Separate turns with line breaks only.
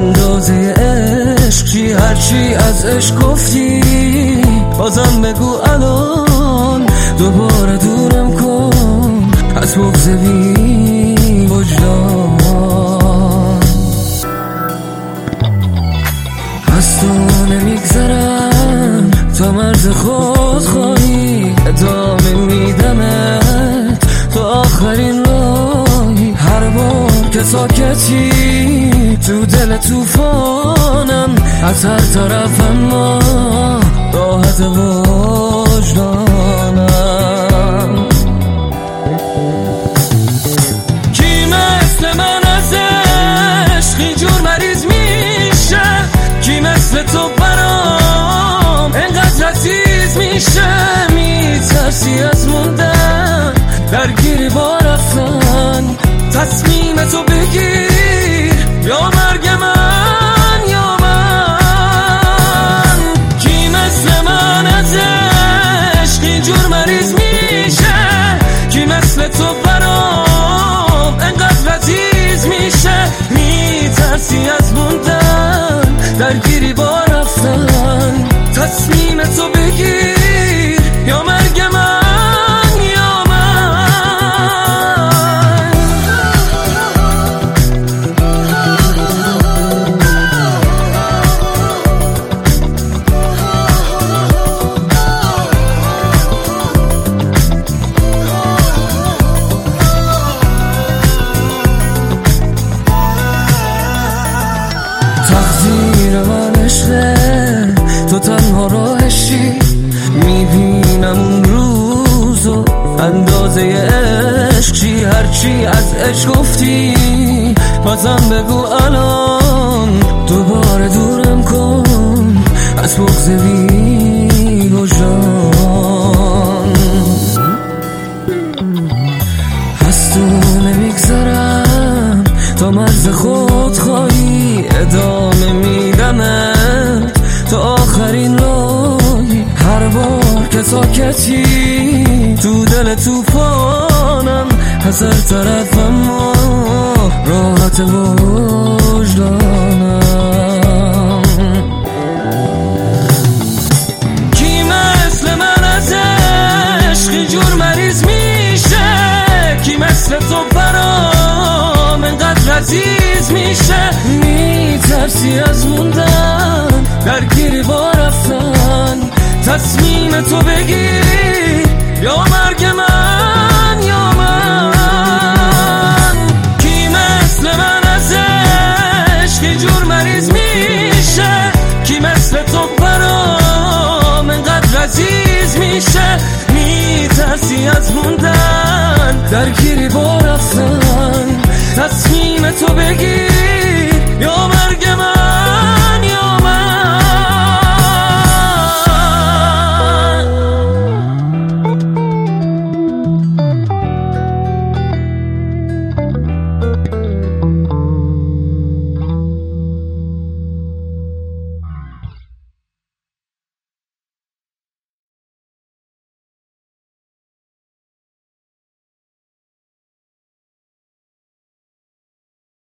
اندازه عشق چی؟ هرچی از عشق گفتی بازم بگو الان، دوباره دورم کن از بغض بی وجدان. از تو نمیگذرم تا مرز خود خواهی، ادامه میدمت تا آخرین راهی. هر بار که ساکتی تو دل توفانم، از هر طرف اما راحت وجدانم. کی مثل من از عشق اینجور مریض میشه؟ کی مثل تو برام انقدر عزیز میشه؟ میترسی از موندن، درگیری با رفتن، تصمیم تو بگیر یا مرگ من یا من. کی مثل من از عشق اینجور مریض میشه؟ کی مثل تو برام انقدر عزیز میشه؟ میترسی از موندن، درگیری با رفتن، تصمیم تو بگیر یا مرگ من. تقدیر من عشقه، تو تنها راهشی، میبینم اون روزو اندازه عشق چی؟ هرچی از عشق گفتی بازم بگو الان، دوباره دورم کن از بغض بی وجدان. از تو نمیگذرم تا مرز خود خواهی، ادامه میدمت تا آخرین راهی. هر بار که ساکتی تو دل توفانم، از هر طرف اما راحت وجدانم. کی مثل من از عشق اینجور مریض میشه؟ کی مثل تو برام انقدر عزیز میشه؟ میترسی از موندن، درگیری با رفتن، تصمیم تو بگیر یا مرگ من یا من. کی مثل من از عشق اینجور مریض میشه؟ کی مثل تو برام انقدر عزیز میشه؟ میترسی از موندن، درگیری با رفتن، تصمیم تو بگیر